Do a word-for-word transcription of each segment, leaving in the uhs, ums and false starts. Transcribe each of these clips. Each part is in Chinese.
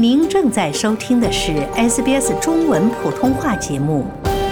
您正在收听的是 S B S 中文普通话节目。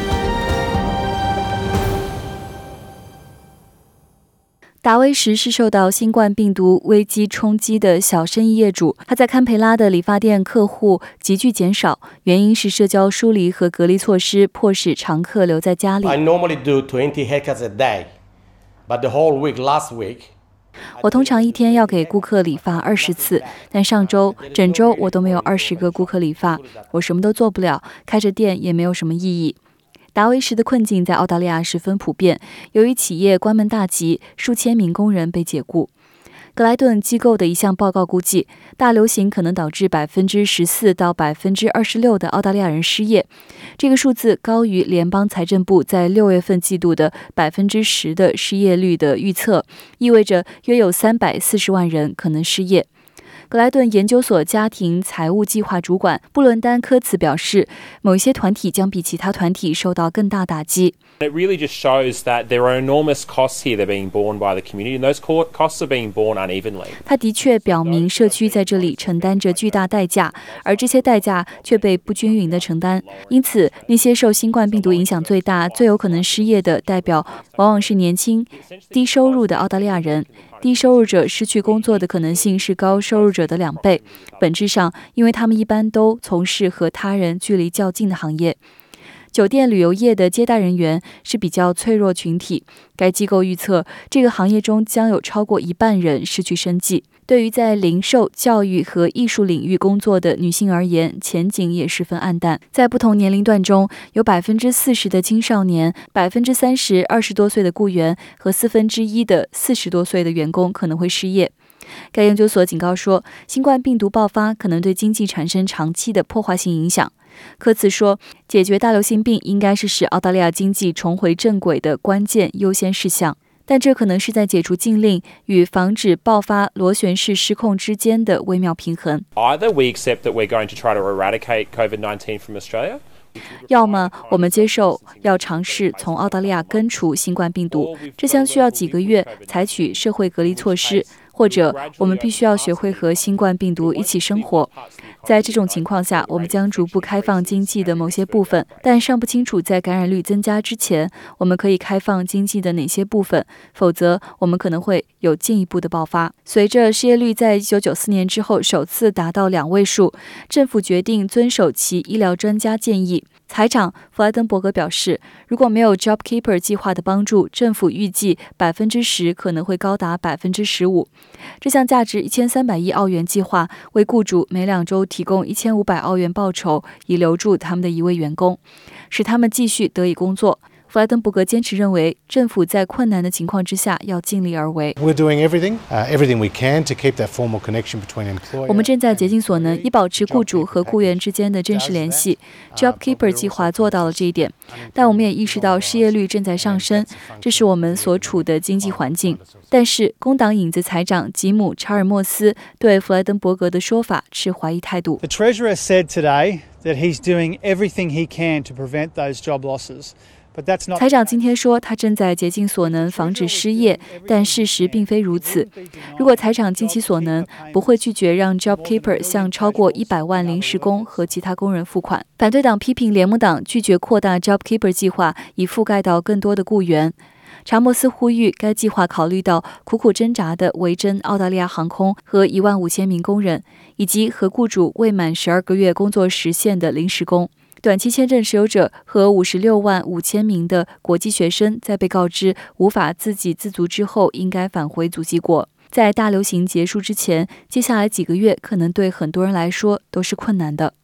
达威什是受到新冠病毒危机冲击的小生意业主，他在堪培拉的理发店客户急剧减少，原因是社交疏离和隔离措施迫使常客留在家里。 I normally do twenty haircuts a day, but the whole week last week 我通常一天要给顾客理发二十次，但上周整周我都没有二十个顾客理发，我什么都做不了，开着店也没有什么意义。达维什的困境在澳大利亚十分普遍，由于企业关门大吉，数千名工人被解雇。格莱顿机构的一项报告估计，大流行可能导致百分之十四到百分之二十六的澳大利亚人失业，这个数字高于联邦财政部在六月份季度的百分之十的失业率的预测，意味着约有三百四十万人可能失业。格莱顿研究所家庭财务计划主管布伦丹·科茨表示，某一些团体将比其他团体受到更大打击。 It really just shows that there are enormous costs here that are being borne by the community, and those costs are being borne unevenly. 它的确表明社区在这里承担着巨大代价，而这些代价却被不均匀地承担。因此，那些受新冠病毒影响最大、最有可能失业的代表，往往是年轻、低收入的澳大利亚人。低收入者失去工作的可能性是高收入者的两倍，本质上，因为他们一般都从事和他人距离较近的行业。酒店旅游业的接待人员是比较脆弱群体，该机构预测这个行业中将有超过一半人失去生计。对于在零售、教育和艺术领域工作的女性而言，前景也十分暗淡。在不同年龄段中，有百分之四十的青少年、百分之三十二十多岁的雇员和四分之一的四十多岁的员工可能会失业。该研究所警告说，新冠病毒爆发可能对经济产生长期的破坏性影响。科茨说，解决大流行病应该是使澳大利亚经济重回正轨的关键优先事项，但这可能是在解除禁令与防止爆发螺旋式失控之间的微妙平衡。 Either we accept that we're going to try to eradicate COVID nineteen from Australia, 要么我们接受要尝试从澳大利亚根除新冠病毒，这将需要几个月采取社会隔离措施，或者我们必须要学会和新冠病毒一起生活。在这种情况下，我们将逐步开放经济的某些部分，但尚不清楚在感染率增加之前，我们可以开放经济的哪些部分，否则我们可能会有进一步的爆发。随着失业率在一九九四年之后首次达到两位数，政府决定遵守其医疗专家建议。财长弗莱登伯格表示，如果没有 JobKeeper 计划的帮助，政府预计百分之十可能会高达百分之十五。这项价值一千三百亿澳元计划为雇主每两周提供一千五百澳元报酬，以留住他们的一位员工，使他们继续得以工作。弗莱登伯格坚持认为，政府在困难的情况之下要尽力而为。 We're doing everything, uh, everything we can to keep that formal connection between employer. 我们正在竭尽所能，以保持雇主和雇员之间的正式联系。JobKeeper 计划做到了这一点，但我们也意识到失业率正在上升，这是我们所处的经济环境。但是，工党影子财长吉姆·查尔默斯对弗莱登伯格的说法持怀疑态度。 The Treasurer said today that he's doing everything he can to prevent those job losses. 财长今天说，他正在竭尽所能防止失业，但事实并非如此。如果财长尽其所能，不会拒绝让 JobKeeper 向超过一百万临时工和其他工人付款。反对党批评联盟党拒绝扩大 JobKeeper 计划，以覆盖到更多的雇员。查莫斯呼吁该计划考虑到苦苦挣扎的维珍澳大利亚航空和一万五千名工人，以及和雇主未满十二个月工作时限的临时工。短期签证持有者和五十六万五千名的国际学生在被告知无法自给自足之后，应该返回祖籍国。在大流行结束之前，接下来几个月可能对很多人来说都是困难的。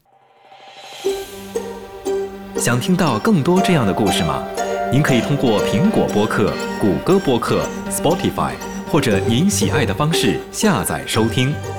想听到更多这样的故事吗？您可以通过苹果播客、谷歌播客、Spotify 或者您喜爱的方式下载收听。